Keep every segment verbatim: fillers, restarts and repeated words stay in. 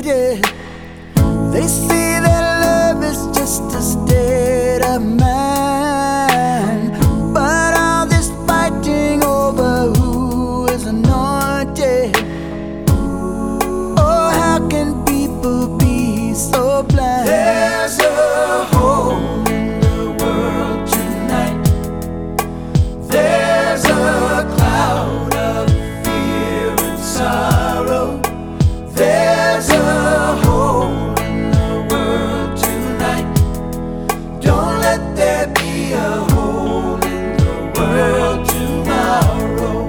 yeah. They say that love is just a state of mind, but all this fighting over who is anointed. Oh, how can people be so blind? There's a hole in the world tonight. There's a cloud of fear and sorrow. There's a hole in the world tonight. Don't let there be a hole in the world tomorrow.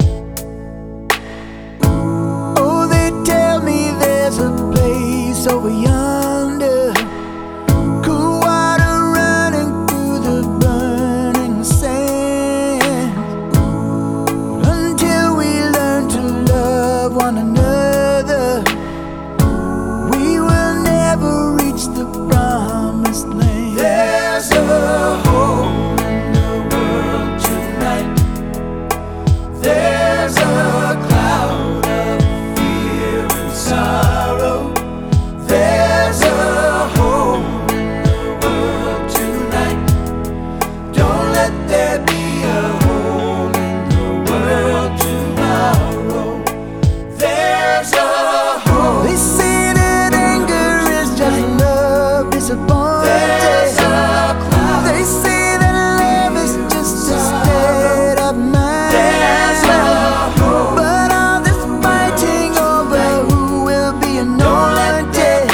Oh, they tell me there's a place over yonder, cool water running through the burning sand. Until we learn to love one another, we will never reach the promised land. There's a hole in the world tonight. There's a cloud of fear and sorrow. There's a hole in the world tonight. Don't let there be a hole in the world tomorrow. There's a hole. They say that anger is just love disappointed. There's a cloud. They say that love is just a state of mind. There's a hole. But all this fighting over who will be anointed.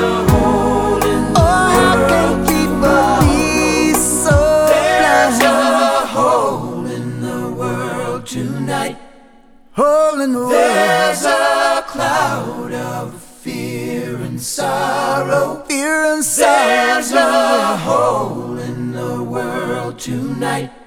Oh, how can people be so blind? There's a hole in the world tonight. Hole in the world. There's a cloud of fear and sorrow. Fear and sorrow. There's a hole in the world tonight.